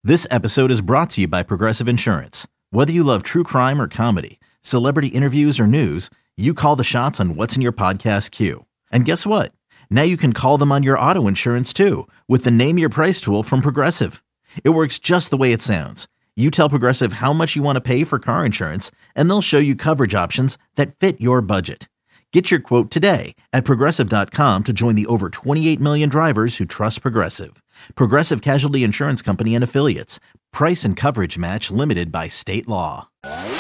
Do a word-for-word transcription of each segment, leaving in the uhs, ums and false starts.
This episode is brought to you by Progressive Insurance. Whether you love true crime or comedy, celebrity interviews or news, you call the shots on what's in your podcast queue. And guess what? Now you can call them on your auto insurance too with the Name Your Price tool from Progressive. It works just the way it sounds. You tell Progressive how much you want to pay for car insurance, and they'll show you coverage options that fit your budget. Get your quote today at Progressive dot com to join the over twenty-eight million drivers who trust Progressive. Progressive Casualty Insurance Company and Affiliates. Price and coverage match limited by state law.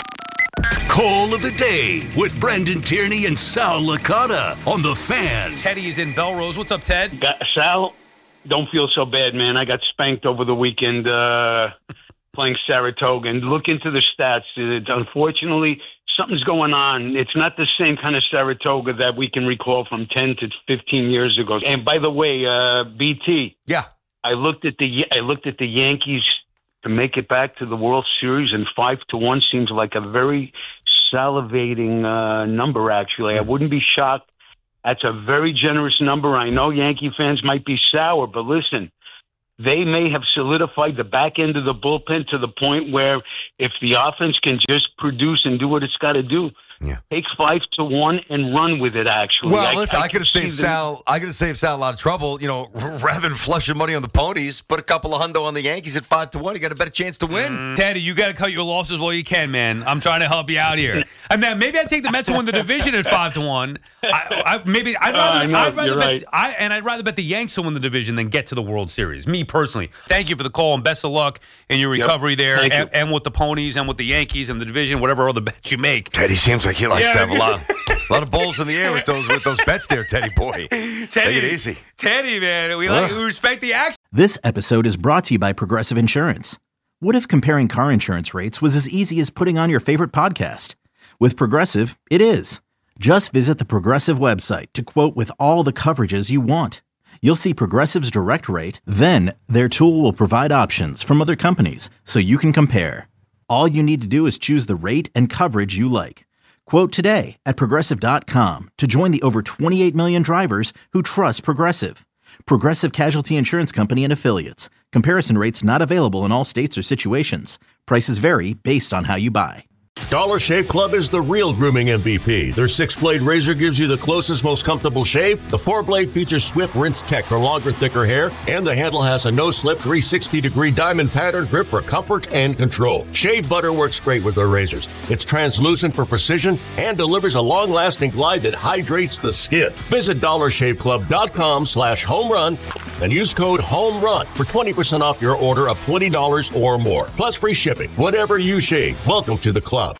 Call of the Day with Brendan Tierney and Sal Licata on The Fan. Teddy is in Belrose. What's up, Ted? Got, Sal, don't feel so bad, man. I got spanked over the weekend uh, playing Saratoga. And look into the stats. It, unfortunately, something's going on. It's not the same kind of Saratoga that we can recall from ten to fifteen years ago. And by the way, uh, B T. Yeah. I looked at the I looked at the Yankees to make it back to the World Series, and five to one seems like a very salivating uh, number. Actually, I wouldn't be shocked. That's a very generous number. I know Yankee fans might be sour, but listen, they may have solidified the back end of the bullpen to the point where if the offense can just produce and do what it's got to do, yeah. take five to one and run with it. Actually, well, I, listen, I, I could have saved the... Sal. I could have saved Sal a lot of trouble. You know, rather than flushing money on the ponies, put a couple of hundo on the Yankees at five to one. You got a better chance to win. Mm. Teddy, you got to cut your losses while you can, man. I'm trying to help you out here. And then maybe I'd take the Mets to win the division at five to one. I, I, maybe I'd rather. Uh, know, I'd rather bet. Right. I, and I'd rather bet the Yanks to win the division than get to the World Series. Me personally. Thank you for the call and best of luck in your recovery yep. there, and, you. and with the ponies and with the Yankees and the division, whatever other bets you make. Teddy seems like he likes yeah. to have a lot. A lot of balls in the air with those with those bets there, Teddy boy. Teddy, Take it easy. Teddy, man. We like we respect the action. This episode is brought to you by Progressive Insurance. What if comparing car insurance rates was as easy as putting on your favorite podcast? With Progressive, it is. Just visit the Progressive website to quote with all the coverages you want. You'll see Progressive's direct rate, then their tool will provide options from other companies so you can compare. All you need to do is choose the rate and coverage you like. Quote today at Progressive dot com to join the over twenty-eight million drivers who trust Progressive. Progressive Casualty Insurance Company and Affiliates. Comparison rates not available in all states or situations. Prices vary based on how you buy. Dollar Shave Club is the real grooming M V P. Their six-blade razor gives you the closest, most comfortable shave. The four-blade features swift rinse tech for longer, thicker hair. And the handle has a no-slip three hundred sixty degree diamond pattern grip for comfort and control. Shave butter works great with their razors. It's translucent for precision and delivers a long-lasting glide that hydrates the skin. Visit dollar shave club dot com slash home run and use code HOMERUN for twenty percent off your order of twenty dollars or more. Plus free shipping. Whatever you shave, welcome to the club.